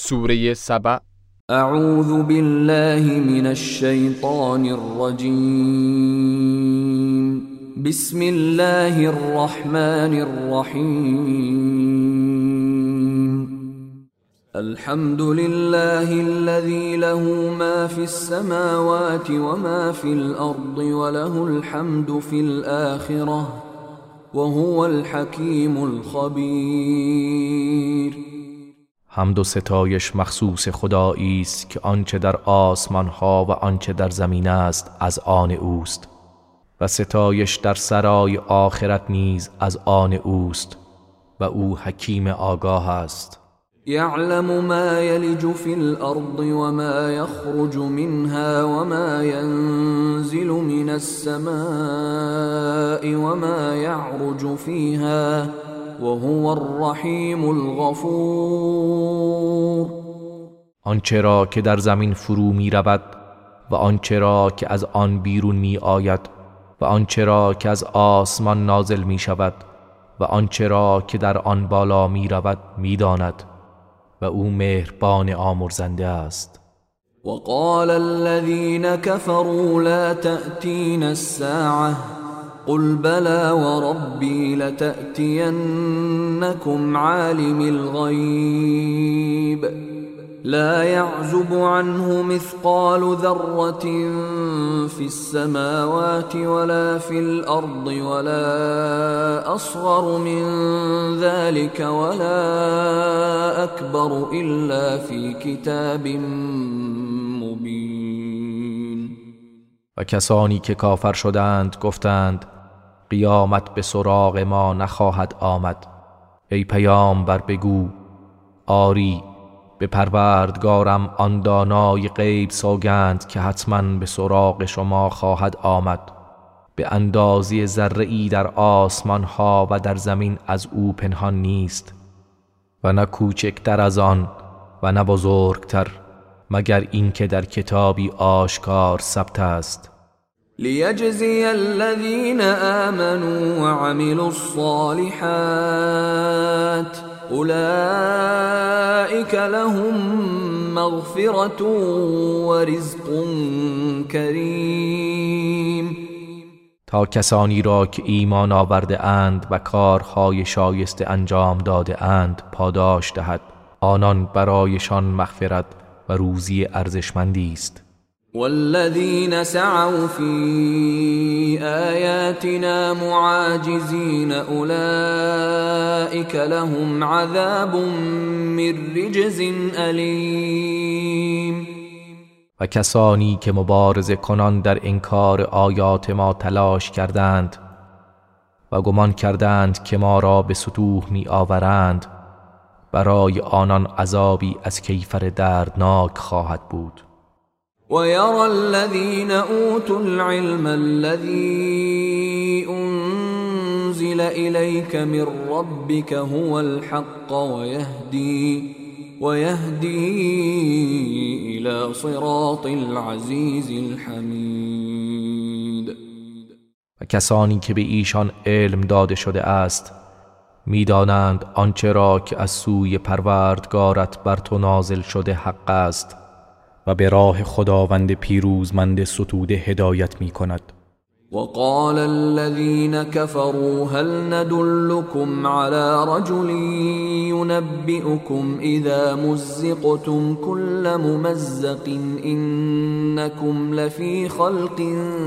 سوره سبع. اعوذ بالله من الشیطان الرجیم. بسم الله الرحمن الرحیم. الحمد لله الذي له ما في السماوات وما في الأرض وله الحمد في الآخرة وهو الحكيم الخبير. حمد و ستایش مخصوص خدایی است که آنچه در آسمان ها و آنچه در زمین است از آن اوست و ستایش در سرای آخرت نیز از آن اوست و او حکیم آگاه است. يعلم ما يلج في الأرض وما يخرج منها وما ينزل من السماء وما يعرج فيها وهو الرحيم الغفور. آنچه را که در زمین فرو می رود و آنچه را که از آن بیرون می آید و آنچه را که از آسمان نازل می شود و آنچه را که در آن بالا می رود می داند و او مهربان آمرزنده است. وقال الذين كفروا لا تأتينا الساعة قل بلى وربي لتأتينكم عالم الغيب لا يعزب عنه مثقال ذرة في السماوات ولا في الأرض ولا أصغر من ذلك ولا أكبر إلا في كتاب مبين. و کسانی که کافر شدند گفتند قیامت به سراغ ما نخواهد آمد. ای پیامبر بگو آری به پروردگارم آن دانای غیب سوگند که حتما به سراغ شما خواهد آمد. به اندازه ذره‌ای در آسمان ها و در زمین از او پنهان نیست و نه کوچکتر از آن و نه بزرگتر مگر این که در کتابی آشکار ثبت است. ليجزي الذين آمنوا وعملوا الصالحات أولئك لهم مغفرة ورزق كريم. تا کسانی را که ایمان آورده اند و کارهای شایسته انجام داده اند پاداش دهد، آنان برایشان مغفرت و روزی ارزشمندی است. والذين سعوا في آياتنا معاجزين أولئك لهم عذاب من رجز أليم. و کسانی که مبارزه کنان در انکار آیات ما تلاش کردند و گمان کردند که ما را به سطوح می آورند، برای آنان عذابی از کیفر دردناک خواهد بود. ويرى الذين أوتوا العلم الذي أنزل إليك من ربك هو الحق ويهدي إلى صراط العزيز الحميد. و کسانی که به ایشان علم داده شده است می‌دانند آنچه را که از سوی پروردگارت بر تو نازل شده حق است و به راه خداوند پیروزمند ستوده هدایت می کند. وقال الذين كفروا هل ندلكم على رجل ينبئكم إذا مزقتم كل ممزق إنكم لفي خلق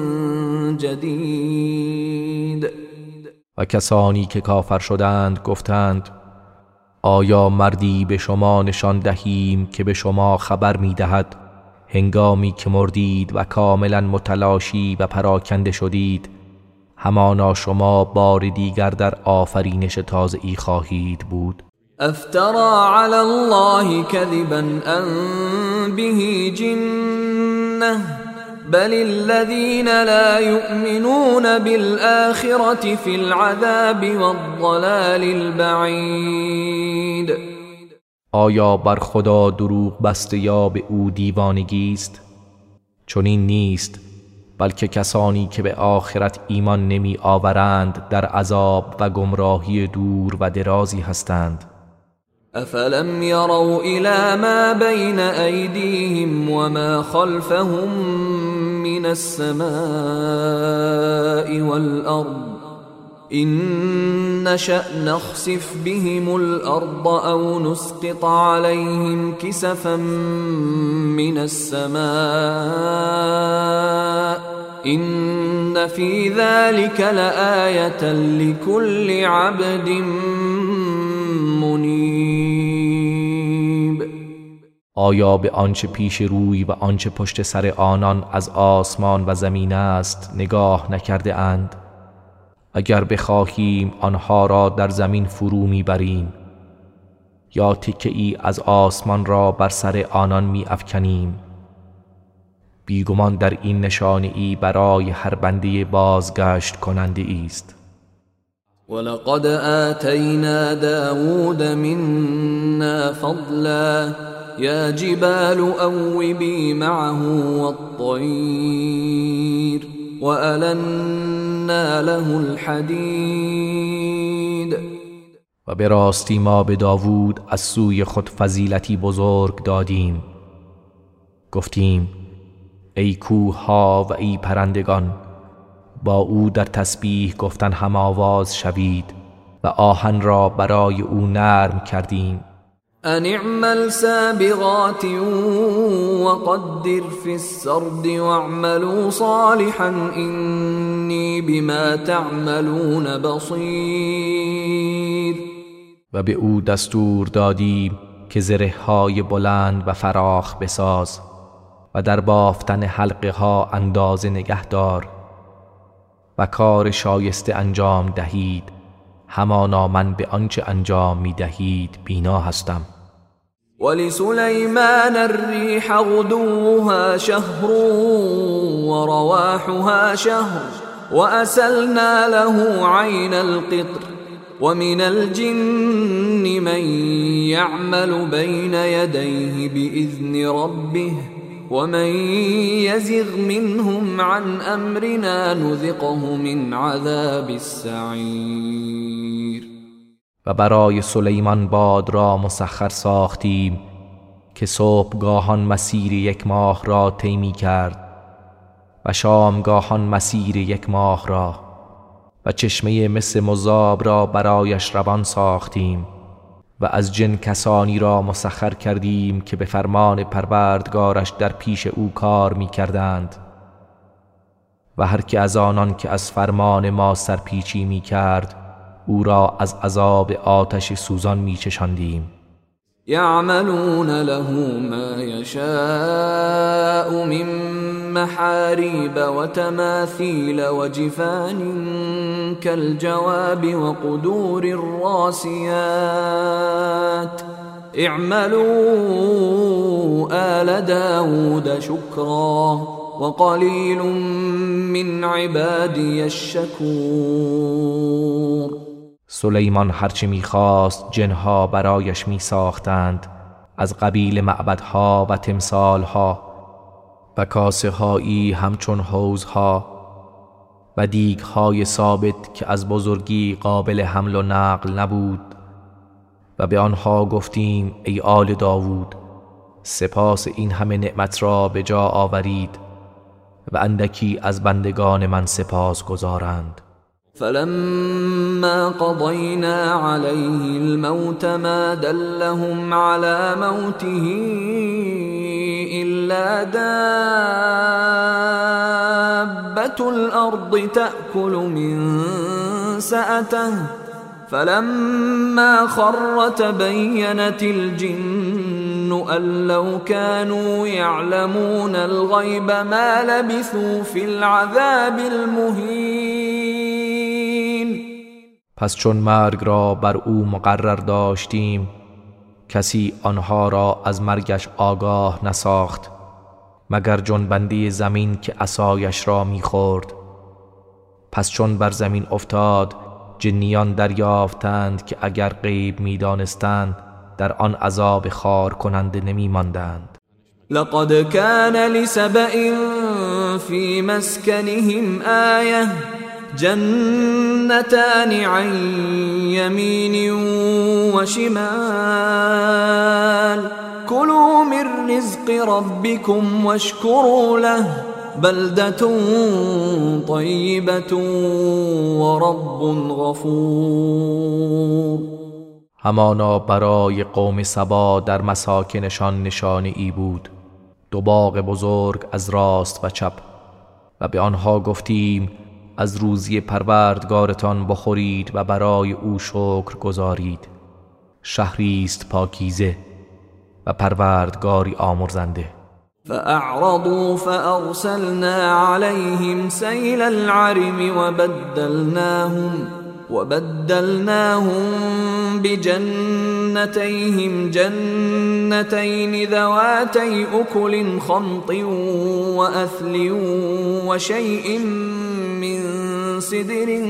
جديد. و کسانی که کافر شدند گفتند آیا مردی به شما نشان دهیم که به شما خبر می دهد هنگامی که مردید و کاملا متلاشی و پراکنده شدید همانا شما بار دیگر در آفرینش تازه‌ای خواهید بود. افترى على الله كذبا ان به جنة بل الذين لا يؤمنون بالآخرة في العذاب والضلال البعيد. آیا بر خدا دروغ بسته یا به او دیوانگی است؟ چنین نیست، بلکه کسانی که به آخرت ایمان نمی آورند در عذاب و گمراهی دور و درازی هستند. أفلم يروا إلى ما بين أيديهم وما خلفهم من السماء والأرض إن نشأ نخسف بهم الأرض أو نسقط عليهم كسفا من السماء إن في ذلك لآية لكل عبد منیب. آیا به آنچه پیش روی و آنچه پشت سر آنان از آسمان و زمین است نگاه نکرده اند؟ اگر بخواهیم آنها را در زمین فرو میبریم یا تکه ای از آسمان را بر سر آنان می افکنیم. بیگمان در این نشانه ای برای هر بنده بازگشت کننده است. ولقد آتینا داود منا فضلا یا جبال اوبی معه والطیر وألنا له الحدید. و به راستی ما به داوود از سوی خود فضیلتی بزرگ دادیم. گفتیم ای کوه ها و ای پرندگان با او در تسبیح گفتن هم آواز شوید و آهن را برای او نرم کردیم. ان اعمل سابغات وقدر في السرد واعملوا صالحا إني بما تعملون بصیر. و به او دستور دادیم که زره های بلند و فراخ بساز و در بافتن حلقه ها اندازه نگه دار و کار شایسته انجام دهید، همانا من به آنچه انجام می دهید بینا هستم. ولسلیمان الریح غدوها شهر ورواحها شهر وأسلنا له عين القطر ومن الجن من يعمل بين يديه بإذن ربه ومن يزغ منهم عن أمرنا نذقه من عذاب السعیر. و برای سلیمان باد را مسخر ساختیم که صبحگاهان مسیر 1 ماه را طی می کرد و شامگاهان مسیر 1 ماه را و چشمه مس مذاب را برایش روان ساختیم و از جن کسانی را مسخر کردیم که به فرمان پروردگارش در پیش او کار می کردند و هر که از آنان که از فرمان ما سرپیچی می کرد او را از عذاب آتش سوزان می چشاندیم. یعملون له ما یشاء من محاریب و تماثیل و جفان كالجواب و قدور الراسیات اعملوا آل داود شکرا و قلیل من عبادی الشکور. سلیمان هرچه می‌خواست جنها برایش می‌ساختند از قبیل معبدها و تمثالها و کاسه هایی همچون حوضها و دیگهای ثابت که از بزرگی قابل حمل و نقل نبود و به آنها گفتیم ای آل داوود سپاس این همه نعمت را به جا آورید و اندکی از بندگان من سپاس گزارند. فلما قضينا عليه الموت ما دلهم على موته إلا دابة الأرض تأكل من سأته فلما خر تبينت الجن أن لو كانوا يعلمون الغيب ما لبثوا في العذاب المهين. پس چون مرگ را بر او مقرر داشتیم کسی آنها را از مرگش آگاه نساخت مگر جنبنده زمین که عصایش را می‌خورد. پس چون بر زمین افتاد جنیان دریافتند که اگر غیب می‌دانستند در آن عذاب خار کننده نمی‌ماندند. لقد كان لسبأ في مسكنهم آية جنتان عن يمين وشمال كلوا من رزق ربكم واشكروا له بلدة طیبة ورب غفور. همانا برای قوم سبا در مساکنشان نشانه ای بود، 2 باغ بزرگ از راست و چپ، و به آنها گفتیم از روزی پروردگارتان بخورید و برای او شکر گزارید. شهری است پاکیزه و پروردگاری آمرزنده. فأعرضوا فأرسلنا عليهم سيل العرم وبدلناهم بجنتيهم جنتين ذواتي أكل خمط وأثل وشيء من سدر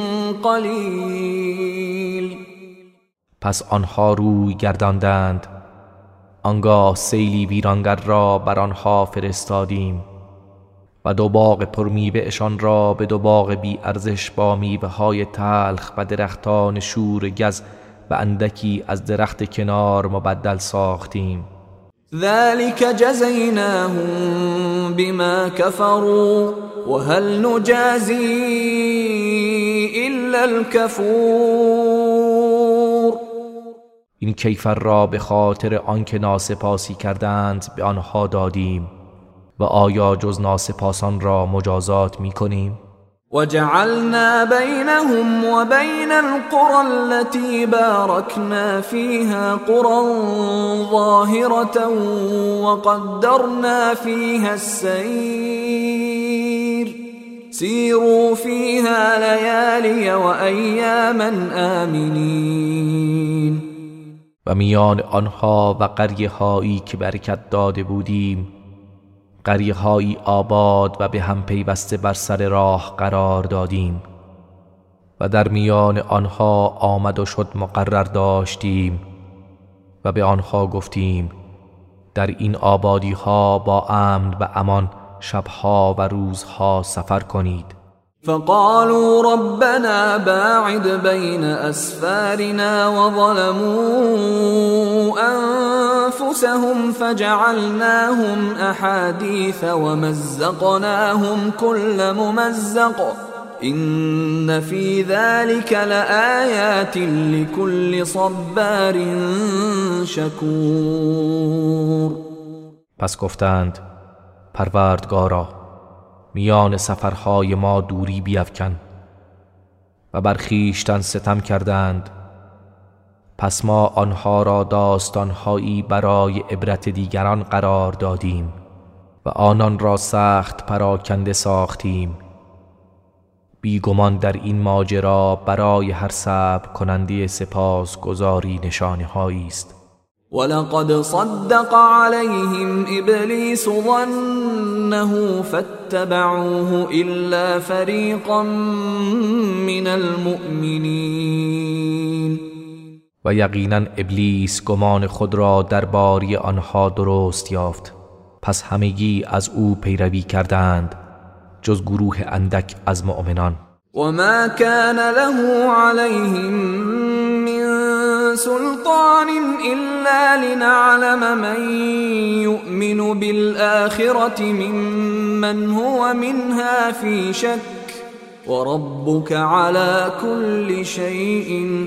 قلیل. پس آنها روی گرداندند، آنگاه سیلی ویرانگر را بر آنها فرستادیم و 2 باغ پرمیوه‌شان را به 2 باغ بی ارزش با میوه‌های تلخ و درختان شور گز و اندکی از درخت کنار مبدل ساختیم. ذلك جزيناهم بما كفروا وهل نجازي إلا الكفور. این کیفر را به خاطر آنکه ناسپاسی کردند به آنها دادیم و آیا جز ناسپاسان را مجازات می کنیم؟ وجعلنا بينهم وبين القرى التي باركنا فيها قرى ظاهرة وقدرنا فيها السير سيروا فيها ليالي وأياما آمنين. و میان آنها و قریه هایی که برکت داده بودیم، قریه هایی آباد و به هم پیوسته بر سر راه قرار دادیم و در میان آنها آمد و شد مقرر داشتیم و به آنها گفتیم در این آبادی ها با امن و امان شبها و روزها سفر کنید. فقالوا ربنا باعد بين أسفارنا وظلموا أنفسهم فجعلناهم أحاديث ومزقناهم كل ممزق إن في ذلك لآيات لكل صبار شكور. پس گفتند پروردگارا میان سفرهای ما دوری بیفکن و بر خویشتن ستم کردند، پس ما آنها را داستانهایی برای عبرت دیگران قرار دادیم و آنان را سخت پراکنده ساختیم. بیگمان در این ماجرا برای هر صبر کننده سپاس گزاری نشانه هایی است. ولقد صدق عليهم إبليس ظنه فاتبعوه إلا فريقا من المؤمنين. و یقینا ابلیس گمان خود را درباره آنها درست یافت، پس همگی از او پیروی کردند جز گروه اندک از مؤمنان. وما كان له عليهم من سلطان إلا لنعلم من يؤمن بالآخرة ممن هو منها في شك وربك على كل شيء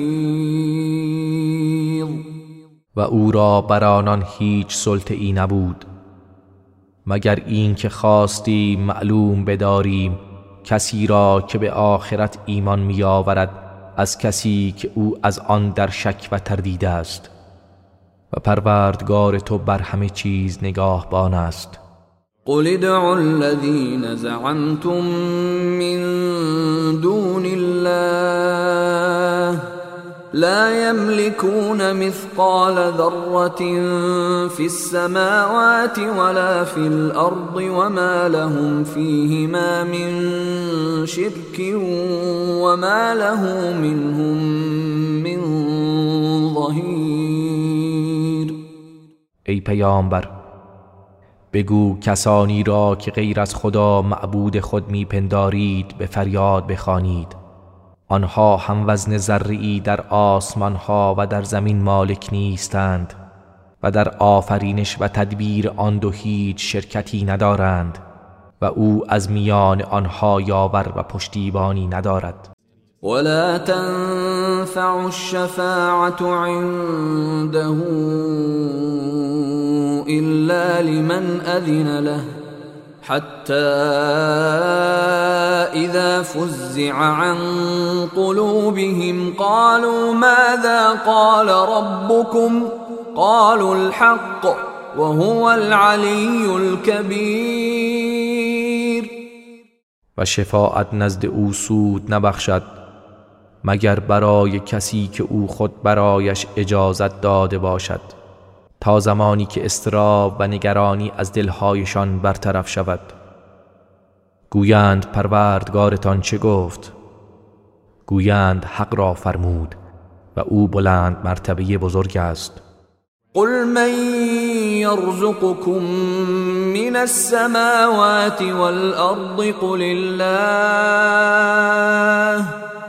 حفيظ. و او را بر آنان هیچ سلطه‌ای نبود مگر این که خواستیم معلوم بداریم کسی را که به آخرت ایمان می‌آورد از کسی که او از آن در شک و تردید است، و پروردگار تو بر همه چیز نگاهبان است. قل ادعوا الذين زعمتم من دون الله لا يملكون مثقال ذرة في السماوات ولا في الأرض وما لهم فيهما من شرك وما له منهم من ظهير. ای پیامبر، بگو کسانی را که غیر از خدا معبود خود میپندارید به فریاد بخوانید. آنها هم وزن ذره‌ای در آسمانها و در زمین مالک نیستند و در آفرینش و تدبیر آن دو هیچ شرکتی ندارند و او از میان آنها یاور و پشتیبانی ندارد. ولا تنفع الشفاعة عنده إلا لمن أذن له حتى إذا فزع عن قلوبهم قالوا ماذا قال ربكم قالوا الحق وهو العلي الكبير. و شفاعت نزد او سود نبخشد مگر برای کسی که او خود برایش اجازت داده باشد، تا زمانی که اضطراب و نگرانی از دلهایشان برطرف شود. گویند پروردگارتان چه گفت؟ گویند حق را فرمود و او بلند مرتبه بزرگ است. قل من يرزقكم من السماوات والأرض قل الله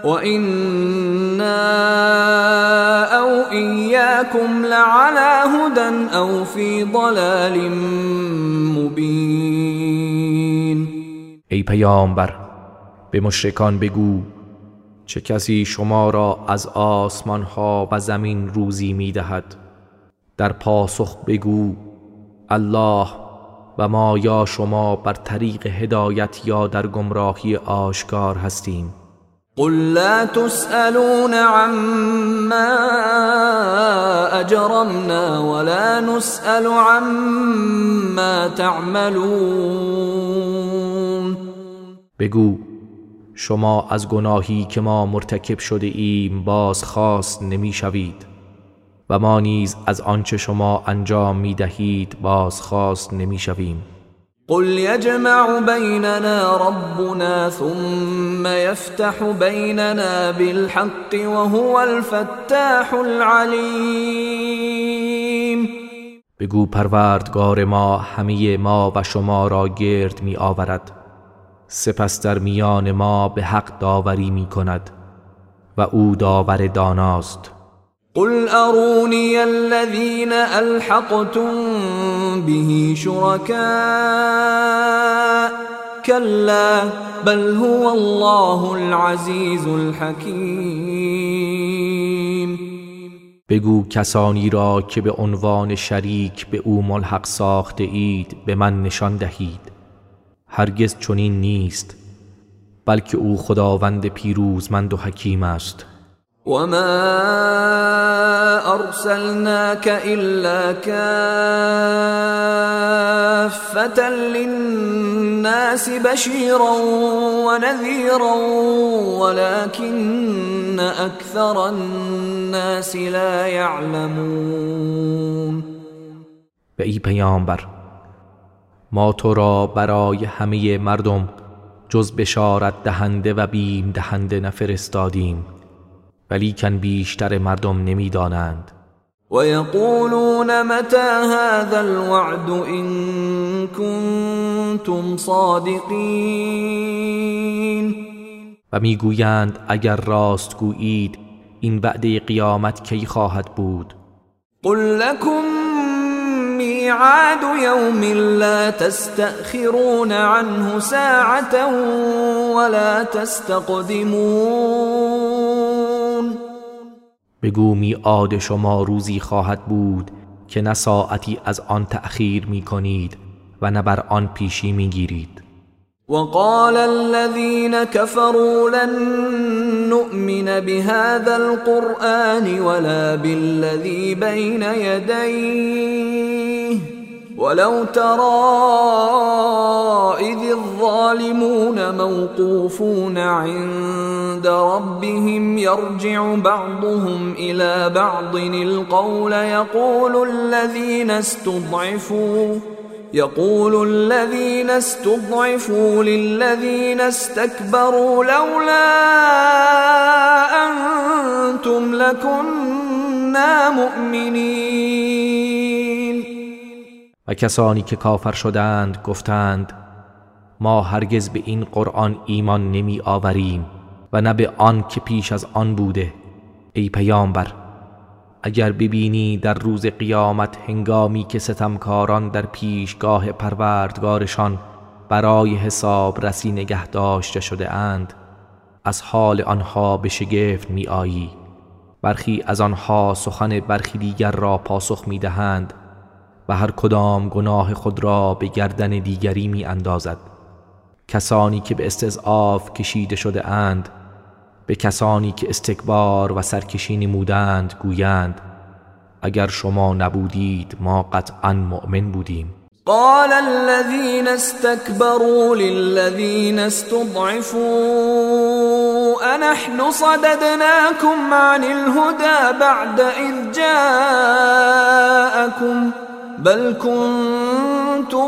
وإنا أو إياكم لعلى هدى أو في ضلال مبين. ای پیامبر، به مشرکان بگو چه کسی شما را از آسمانها و زمین روزی می‌دهد؟ در پاسخ بگو الله و ما یا شما بر طریق هدایت یا در گمراهی آشکار هستیم. قل لا تسألون عما أجرمنا ولا نسأل عما تعملون. بگو شما از گناهی که ما مرتکب شده ایم بازخواست نمی شوید و ما نیز از آنچه شما انجام می دهید بازخواست نمی شویم. قل يجمع بيننا ربنا ثم يفتح بيننا بالحق وهو الفتاح العليم. بگو پروردگار ما همه ما و شما را گرد می آورد، سپس در میان ما به حق داوری می کند و او داور داناست. قل أروني الذين ألحقتم به شركاء كلا بل هو الله العزيز الحكيم. بگو کسانی را که به عنوان شریک به او ملحق ساخته اید به من نشان دهید. هرگز چنین نیست، بلکه او خداوند پیروزمند و حکیم است. وما أرسلناك إلا كافة للناس بشيرا ونذيرا ولكن أكثر الناس لا يعلمون. و ای پیامبر، ما تو را برای همه مردم جز بشارت دهنده و بیم دهنده نفرستادیم، ولیکن بیشتر مردم نمیدانند. و یقولون متى هذا الوعد ان کنتم صادقین. و میگویند اگر راست گویید این وعده قیامت کی خواهد بود؟ قل لكم میعاد یوم لا تستأخرون عنه ساعة ولا تستقدمون. بگو میعاد شما روزی خواهد بود که نه ساعتی از آن تأخیر می کنید و نه بر آن پیشی می گیرید. وقال الذين كفروا لن نؤمن بهذا القرآن ولا بالذي بين يديه ولو ترى إذ الظالمون موقوفون عند ربهم يرجع بعضهم إلى بعض القول يقول الذين استضعفوا للذين استكبروا لولا أنتم لكنا مؤمنين. و کسانی که کافر شدند گفتند ما هرگز به این قرآن ایمان نمی آوریم و نه به آن که پیش از آن بوده. ای پیامبر، اگر ببینی در روز قیامت هنگامی که ستمکاران در پیشگاه پروردگارشان برای حساب رسی نگه داشته شده اند، از حال آنها به شگفت می آیی. برخی از آنها سخن برخی دیگر را پاسخ می دهند و هر کدام گناه خود را به گردن دیگری می اندازد. کسانی که به استضعاف کشیده شده اند به کسانی که استکبار و سرکشی نمودند گویند اگر شما نبودید ما قطعا مؤمن بودیم. قال الذين استكبروا للذين استضعفوا أنحن صددناكم عن الهدى بعد إذ جاءكم بل كنتم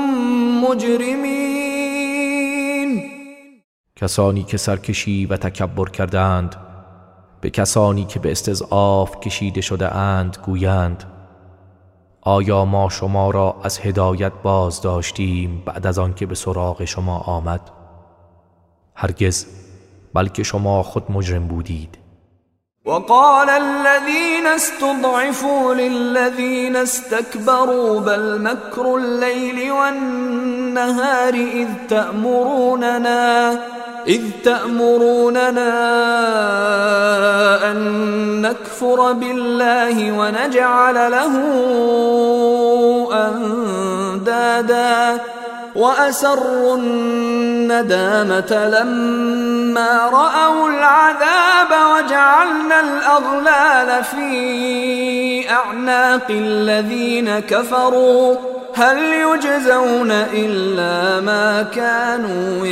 مجرمين. کسانی که سرکشی و تکبر کردند به کسانی که به استضعاف کشیده شده اند گویند آیا ما شما را از هدایت باز داشتیم بعد از آن که به سراغ شما آمد؟ هرگز، بلکه شما خود مجرم بودید. وقال الذين استضعفوا للذين استكبروا بل مكر الليل والنهار إذ تأمروننا أن نكفر بالله ونجعل له أندادا وأسروا الندامة لما رأوا العذاب وجعلنا الأغلال في أعناق الذين كفروا هل يجزون إلا ما كانوا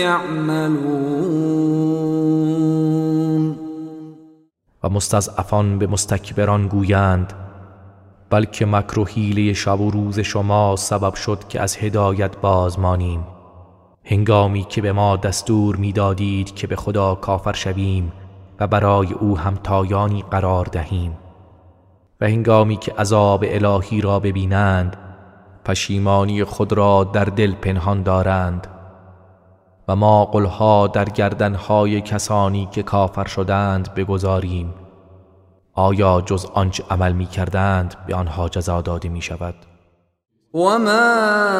يعملون. و مستضعفان به مستکبران گویند بلکه مکر و حیله شب و روز شما سبب شد که از هدایت بازمانیم، هنگامی که به ما دستور میدادید که به خدا کافر شویم و برای او همتایانی قرار دهیم، و هنگامی که عذاب الهی را ببینند پشیمانی خود را در دل پنهان دارند. و ما قلها در گردنهای کسانی که کافر شدند بگذاریم، آیا جز آنچه عمل می کردند به آنها جزا داده می شود؟ وما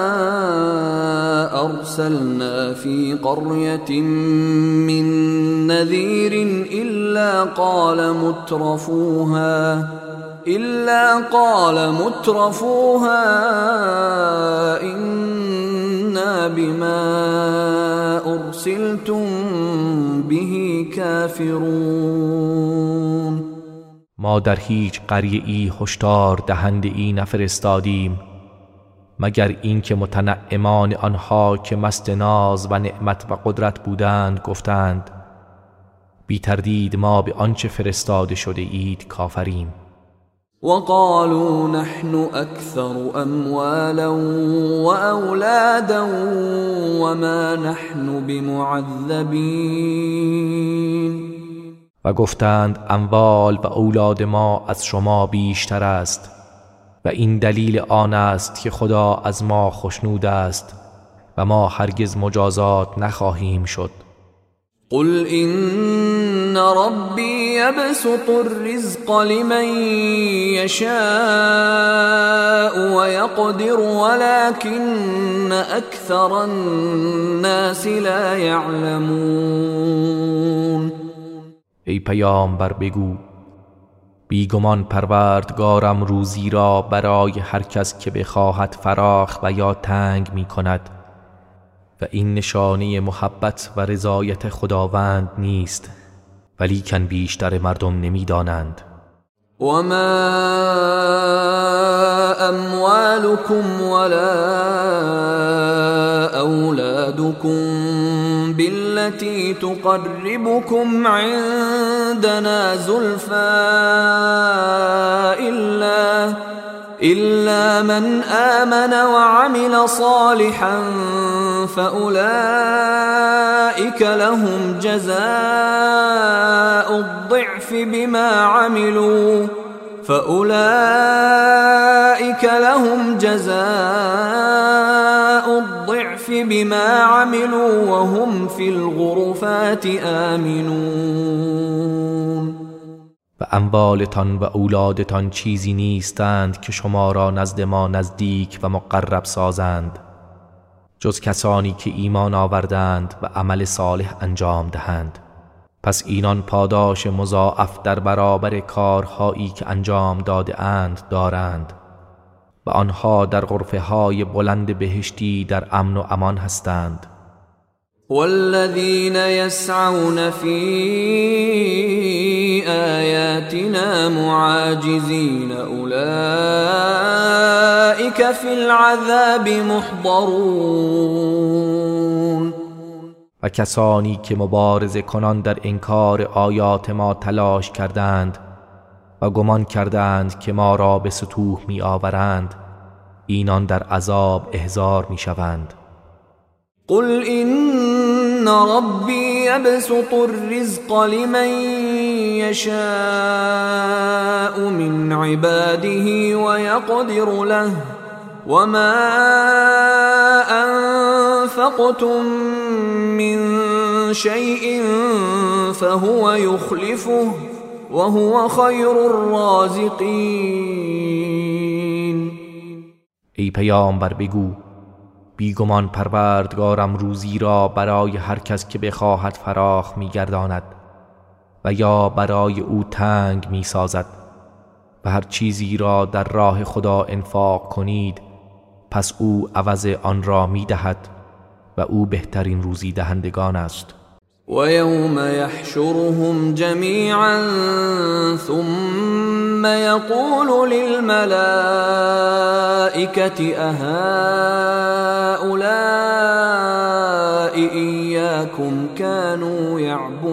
أرسلنا في قرية من نذير إلا قال مترفوها إنا بما أرسلتم به كافرون. ما در هیچ قریه ای هشدار دهنده ای نفرستادیم مگر اینکه متنعمان آنها که مست ناز و نعمت و قدرت بودند گفتند بی تردید ما به آنچه فرستاده شده اید کافریم. وقالوا نحن أكثر أموالا وأولادا وما نحن بمعذبين. و گفتند اموال و اولاد ما از شما بیشتر است و این دلیل آن است که خدا از ما خوشنود است و ما هرگز مجازات نخواهیم شد. قل إن ربي يبسط الرزق لمن يشاء ويقدر ولكن أكثر الناس لا يعلمون. ای پیامبر بگو بیگمان پروردگارم روزی را برای هر کس که بخواهد فراخ و یا تنگ می کند و این نشانه محبت و رضایت خداوند نیست، ولیکن بیشتر مردم نمی دانند. وما أموالكم ولا أولادكم بالتي تقربكم عندنا زلفى إلا من آمن وعمل صالحا فأولئك لهم جزاء الضعف بما عملوا فأولئك لهم جزاء الضعف بما عملوا وهم في الغرفات آمنون. و اموالتان و اولادتان چیزی نیستند که شما را نزد ما نزدیک و مقرب سازند جز کسانی که ایمان آوردند و عمل صالح انجام دهند. پس اینان پاداش مضاعف در برابر کارهایی که انجام داده اند دارند و آنها در غرفه های بلند بهشتی در امن و امان هستند. والذین یسعون فی آیاتنا معاجزین اولئک فی العذاب محضرون. و کسانی که مبارزه کنان در انکار آیات ما تلاش کردند و گمان کردند که ما را به سطوح می آورند اینان در عذاب احضار می شوند. قل إن ربي يبسط الرزق لمن يشاء من عباده ويقدر له وما أنفقتم من شيء فهو يخلفه وهو خير الرازقين. ای پیامبر بگو بیگمان پروردگارم روزی را برای هر کس که بخواهد فراخ می‌گرداند و یا برای او تنگ می‌سازد و هر چیزی را در راه خدا انفاق کنید پس او عوض آن را می‌دهد و او بهترین روزی دهندگان است. ويوم يحشرهم جميعا ثم يقول للملائكة أهؤلاء إياكم كانوا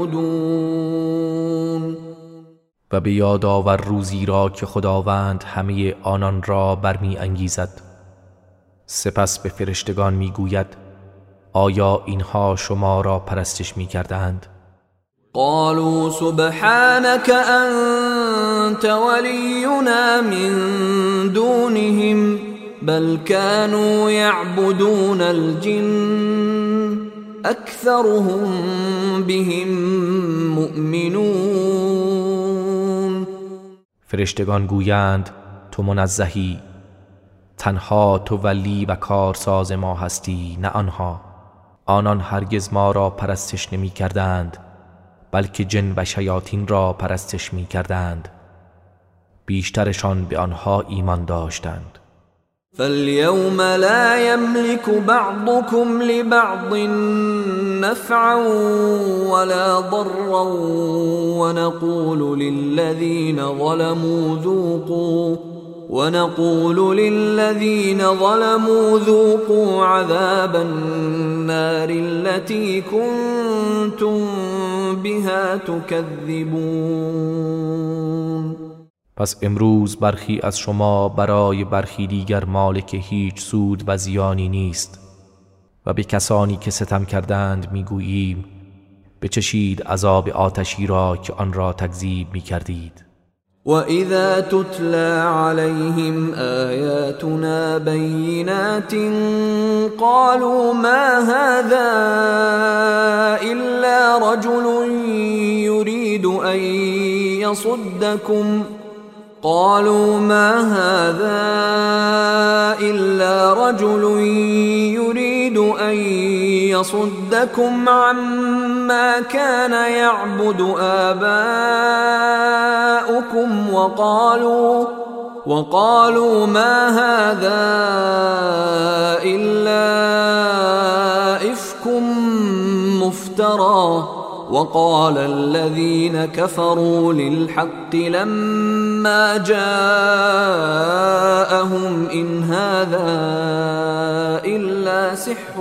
يعبدون. و به یاد آور روزی را که خداوند همه آنان را برمی انگیزد. سپس به فرشتگان می گوید آیا اینها شما را پرستش می کردند؟ قالوا سبحانك أنت ولينا من دونهم بل كانوا يعبدون الجن أكثرهم بهم مؤمنون. فرشتگان گویند تو منزهی، تنها تو ولی و کارساز ما هستی نه آنها. آنان هرگز ما را پرستش نمی کردند بلکه جن و شیاطین را پرستش می کردند، بیشترشان به آنها ایمان داشتند. فاليوم لا يملك بعضكم لبعض نفعا ولا ضرا ونقول للذين ظلموا ذوقوا عذاب النار التي كنتم بها تكذبون. پس امروز برخی از شما برای برخی دیگر مالک هیچ سود و زیانی نیست و به کسانی که ستم کردند میگوییم بچشید عذاب آتشی را که آن را تکذیب میکردید. وَإِذَا تُتْلَى عَلَيْهِمْ آيَاتُنَا بَيِّنَاتٍ قَالُوا مَا هَذَا إِلَّا رَجُلٌ يُرِيدُ أن يصدكم عما كان يعبد آباؤكم وقالوا ما هذا إلا إفك مفترى وقال الذين كفروا للحق لما جاءهم إن هذا إلا سحر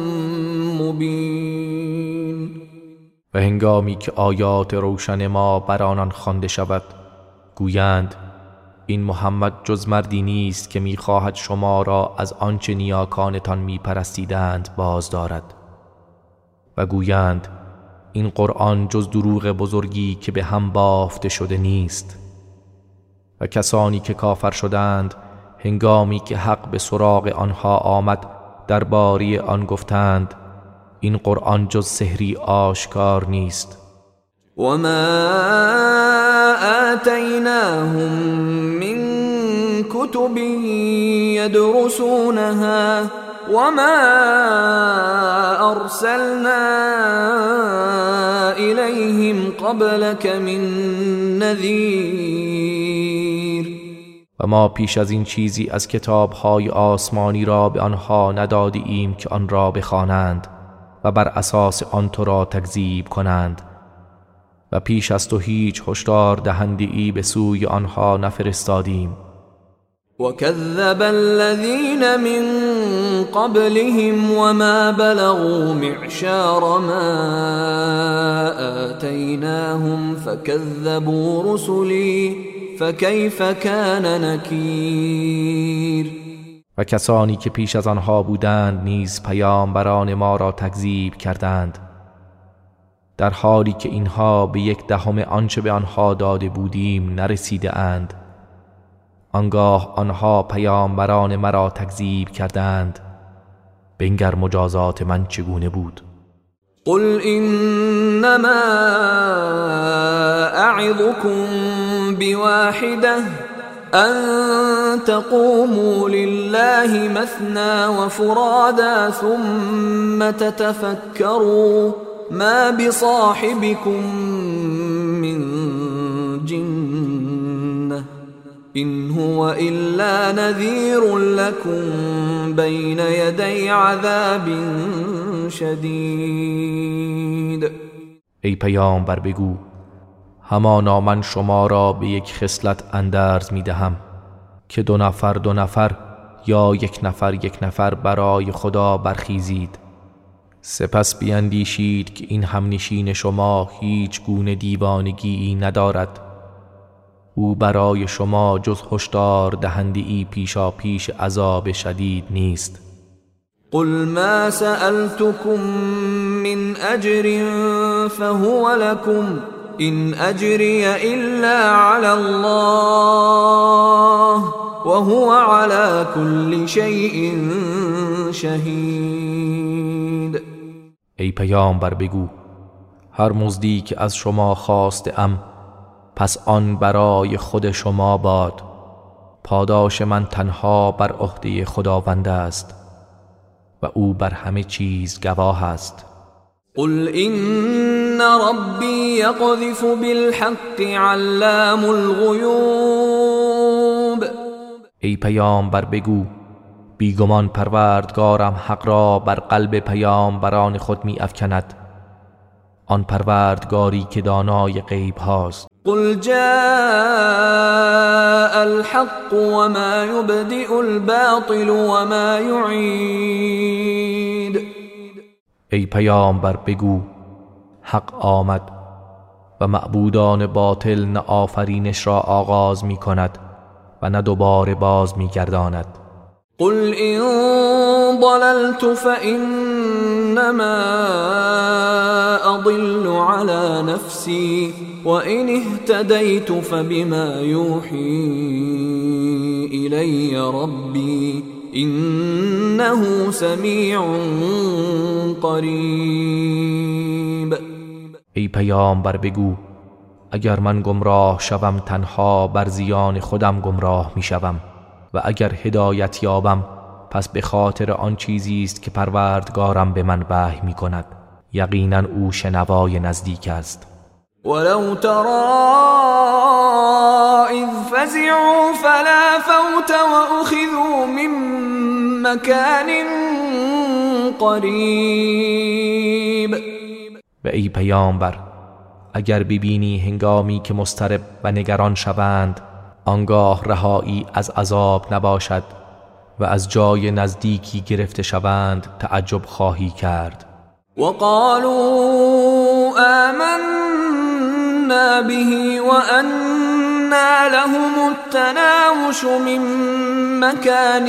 مبين. و هنگامی که آیات روشن ما بر آنان خوانده شود گویند این محمد جز مردی نیست که می‌خواهد شما را از آنچه نیاکانتان می‌پرستیدند باز دارد و گویند این قرآن جز دروغ بزرگی که به هم بافته شده نیست. و کسانی که کافر شدند هنگامی که حق به سراغ آنها آمد درباره آن گفتند این قرآن جز سحری آشکار نیست. وما آتيناهم من كتب يدرسونها وما أرسلنا إليهم قبلك من نذير. و ما پیش از این چیزی از کتاب‌های آسمانی را به آنها نداده ایم که آن را بخوانند و بر اساس آن تو را تکذیب کنند و پیش از تو هیچ هشدار دهنده‌ای به سوی آنها نفرستادیم. وكذب الذين من قبلهم وما بلغوا معشار ما آتيناهم فكذبوا رسلي فكيف كان نكير. و کسانی که پیش از آنها بودند نیز پیامبران ما را تکذیب کردند در حالی که اینها به 1/10 آنچه به آنها داده بودیم نرسیده اند. آنگاه آنها پیامبران مرا تکذیب کردند. بنگر مجازات من چگونه بود. قل انما اعظكم بواحده ان تقوموا لله مثنى وفرادا ثم تتفكروا ما بصاحبكم من جنة إن هو إلا نذير لكم بين يدي عذاب شدید. ای پیامبر بگو همانا من شما را به یک خصلت اندرز می دهم که 2 نفر یا 1 نفر برای خدا برخیزید. سپس بیندیشید که این همنشین شما هیچ گونه دیوانگی ندارد. او برای شما جز هشدار دهنده‌ای پیشا پیش عذاب شدید نیست. قل ما سألتكم من أجر فهو لكم إن أجري إلا على الله وهو على كل شيء شهید. ای پیامبر بگو هر مزدی که از شما خواستم پس آن برای خود شما باد. پاداش من تنها بر عهده خداوند است و او بر همه چیز گواه است. قل إن ربي يقذف بالحق علام الغیوب. ای پیامبر بگو بیگمان پروردگارم حق را بر قلب پیامبران خود می افکند. آن پروردگاری که دانای غیب هاست. قل جاء الحق وما يبدئ الباطل وما يعيد. ای پیامبر بگو حق آمد و معبودان باطل نه آفرینش را آغاز می کند و نه دوباره باز می گرداند. قل إن ضللت فإنما أضل على نفسي وإن اهتديت فبما يوحي إلي ربي إنه سميع قریب. ای پیامبر بگو اگر من گمراه شوم تنها بر زیان خودم گمراه می شوم و اگر هدایت یابم پس به خاطر آن چیزی است که پروردگارم به من وحی می کند. یقینا او شنوای نزدیک است. ولو ترى إذ فزعوا فلا فوت وأخذوا من مكان قریب. و ای پیامبر اگر ببینی هنگامی که مضطرب و نگران شوند آنگاه رهایی از عذاب نباشد و از جای نزدیکی گرفته شوند تعجب خواهی کرد. وقالوا آمنا به وأنا لهم التناوش من مكان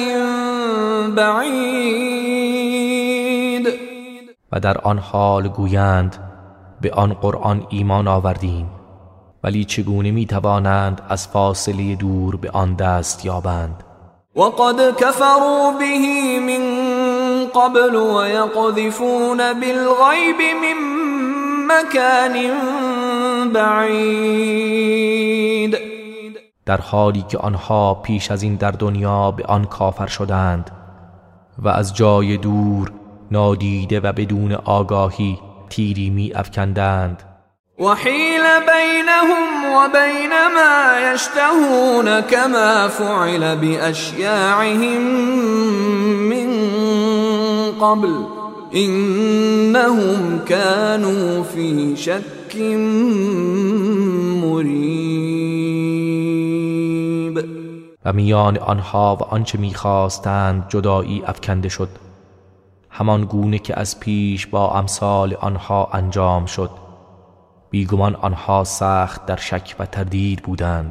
بعید. و در آن حال گویند به آن قرآن ایمان آوردیم ولی چگونه می توانند از فاصله دور به آن دست یابند؟ وقد كفروا به من قبل ويقذفون بالغيب من مكان بعید. در حالی که آنها پیش از این در دنیا به آن کافر شدند و از جای دور نادیده و بدون آگاهی تیری می افکندند. وحیل بینهم و بین ما یشتهون كما فعل بأشیاعهم من قبل انهم كانوا فی شک مریب. و میان آنها و آنچه می‌خواستند جدایی افکنده شد، همان گونه که از پیش با امثال آنها انجام شد. بیگمان آنها سخت در شک و تردید بودند.